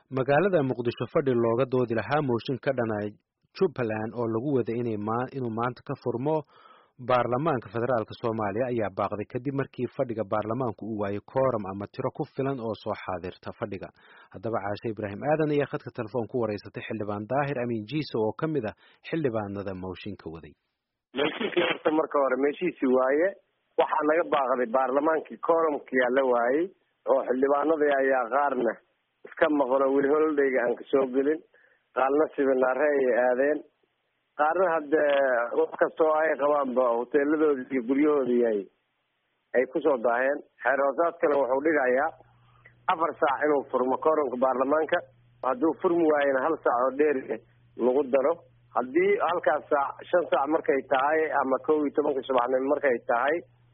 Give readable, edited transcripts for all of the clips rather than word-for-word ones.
magaalada muqdisho fadhi looga doodi lahaa mooshin ka dhanay Jubbaland oo lagu wada inuu maanta ka furmo baarlamaanka federaalka Soomaaliya ayaa baaqday kadib markii fadhiga baarlamaanku uu waayay quorum ama tiro ku filan oo soo xaadirta fadhiga. Haddaba Caashe Ibraahim Aadan ayaa khadka telefoon ku wareysatay xildhibaan Daahir Amiin Jiiso oo ka mid ah xildhibaanada mooshinka waday. Mooshinka horta marka hore meeshiisi waaye waxaa laga baaqday baarlamaankii quorumkii la waayay oo xildhibaanada ayaa qaarna iska maqlo weli holiday aan ka soo gelin qaarna seminaar ay aadeen qaarna hadda wax kastoo ay qabaanba hoteeladooda iyo guryahooda ay ku soo daaheen xeer hoosaadkana wuxuu dhigayaa 4 saac inuu furmo quorumka baarlamaanka hadduu furmi waayana 1 saac oo dheer lagu daro haddii halkaas saac 5 saac markay tahay ama 12 subaxnimo markay tahay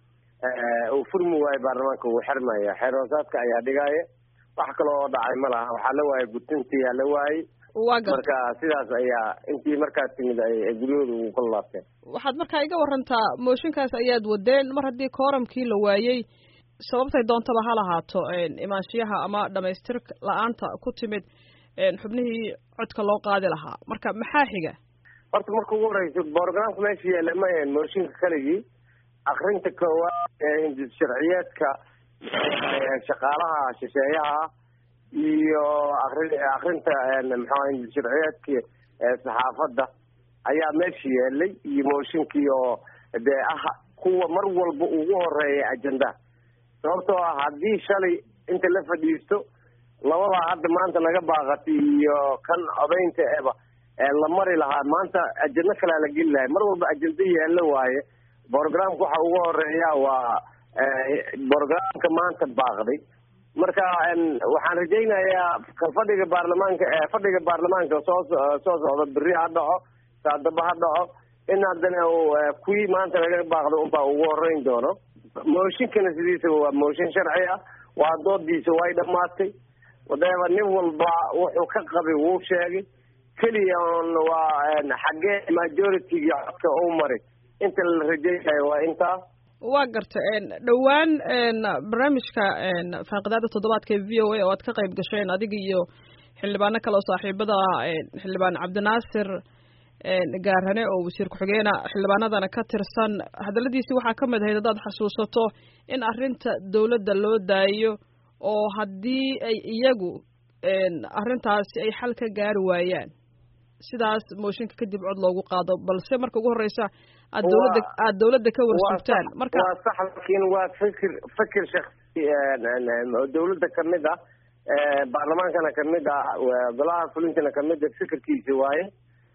uu furmi waayo baarlamaanka uu xirmaya xeer hoosaadka ayaa dhigaya wax kale oo dhacay ma laha waxaa la waayay gudintii la waayay marka sidaas ayaa intii markaa timid ay guryahooda ugu kala laabteen. Waxaad markaa iga warantaa mooshinkaas ayaad wadeen mar haddii quorumkii la waayay sababtay doontaba ha lahaato imaanshiyaha ama dhamaystir la'aanta ku timid xubnihii codka loo qaadi lahaa marka maxaa xiga? Horta marka ugu horeysa programka meesha yaala ma yahay mooshinka kaligii akhrinta koowaad ee hindis sharciyeedka shaqaalaha shisheeyaha iyo akhrinta hindis sharciyeedka saxaafadda ayaa meesha yaalay iyo mooshinkii oo dee kuwa mar walba ugu horeeya ajenda sababtoo ah haddii shalay inta la fadhiisto labada hadda maanta laga baaqatay iyo kan codaynta la mari lahaa maanta ajenda kale la geli lahay mar walba ajenda yaala waaye programka waxa ugu horeeya waa programka maanta baaqday marka waxaan rajaynayaa fadhiga baarlamaanka soo socda beri ha dhaco saadaba ha dhaco in haddana kuwii maanta laga baaqday unbaa ugu horeyn doono mooshinkana sidiisaba waa mooshin sharci ah waa doodiisa way dhamaatay wadaaba nin walba wuxuu ka qabay wuu sheegay keliya waa xaggee majority-ga codka uu maray inta la rajaynayo waa intaa waa garta dhowaan barnaamijka faaqidaada toddobaadka VOA oo aad ka qayb gasheen adiga iyo xildhibaano kale oo saaxiibada xildhibaan Cabdinaasir Gaarane oo wasiir ku-xigeenka xildhibaanadana ka tirsan hadaladiisii waxaa ka mid ahayd dad xasuusato in arrinta dawladda loo daayo oo haddii ay iyagu arrintaasi ay xal ka gaari waayaan sidaas mooshinka kadib cod loogu qaado balse marka ugu horeysa aad dawladda ka warsugtaan marka waa sax laakiin waa fikir shakhsi dawladda kamid ah baarlamaankana kamid ah golaha fulintana kamid ah fikirkiisa waaye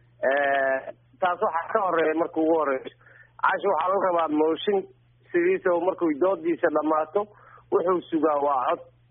taas waxaa ka horeeya marka ugu horeyso caasha waxaa laga rabaa mooshin sidiisa markuu doodiisa dhamaato wuxuu sugaa waa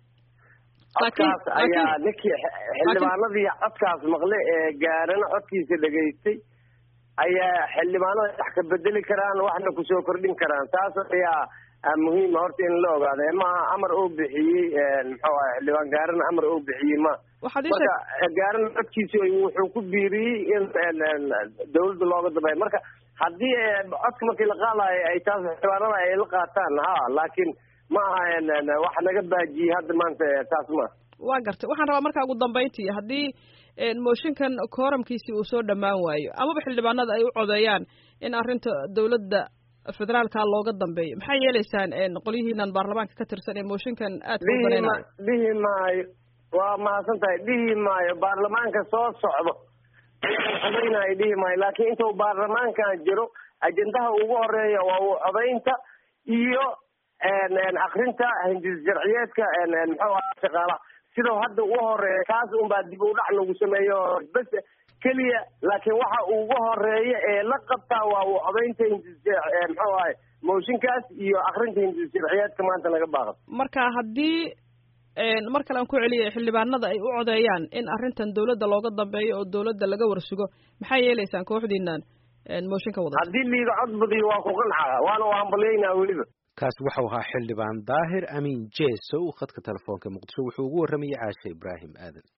codkaas ayaa ninkii xildhibaanadii codkaas maqle ee gaarana codkiisa dhegaystay ayaa xildhibaanada wax ka bedeli karaan waxna kusoo kordhin karaan taas ayaa muhiima horta in la ogaado maaha amar oo bixiyey muxuu ahay xildhibaan gaarana amar oo bixiyey marka gaarana codkiisa wuxuu ku biiriyey in dawladda looga dambeeyo marka haddii codka markii la qaadayo ay taas xildhibaanada ay la qaataan laakiin ma aha wax naga baajiyey hadda maanta taas ma waa gartay waxaan rabaa markaa ugu dambeyntii haddii mooshinkan quorumkiisii uu soo dhammaan waayo amaba xildhibaanada ay u codeeyaan in arrinta dawladda federaalka looga dambeeyo maxay yeelaysaan qolyihiinan baarlamaanka ka tirsan ee mooshinkan aad ku banaynayo dhihi maayo waa mahadsan tahay dhihi maayo baarlamaanka soo socdo codaynaayo dhihi maayo laakiin intuu baarlamaankan jiro ajendaha ugu horeeya waa codaynta iyo akrinta hindis sharciyeedka muxuu ahaa shaqaalaha sidoo hadda ugu horeeya kaas unbaa dib u dhac lagu sameeyo bas keliya laakiin waxa ugu horeeya ee la qabtaa waa codaynta muxuu ahay mooshinkaas iyo akrinta hindis sharciyeedka maanta laga baaqo marka haddii mar kale aan ku celiyay xildhibaanada ay u codeeyaan in arrintan dawladda looga dambeeyo oo dawladda laga warsugo maxay yeelaysaan kooxdiinan mooshinka wada haddii liiga cod badiyo waa ku qancaa waana u hambalyeynaa weliba kaas wuxuu ahaa xildhibaan Daahir Amiin Jiiso khadka telefoonka Muqdisho wuxuu ugu waramayay Caashe Ibraahim Aadan.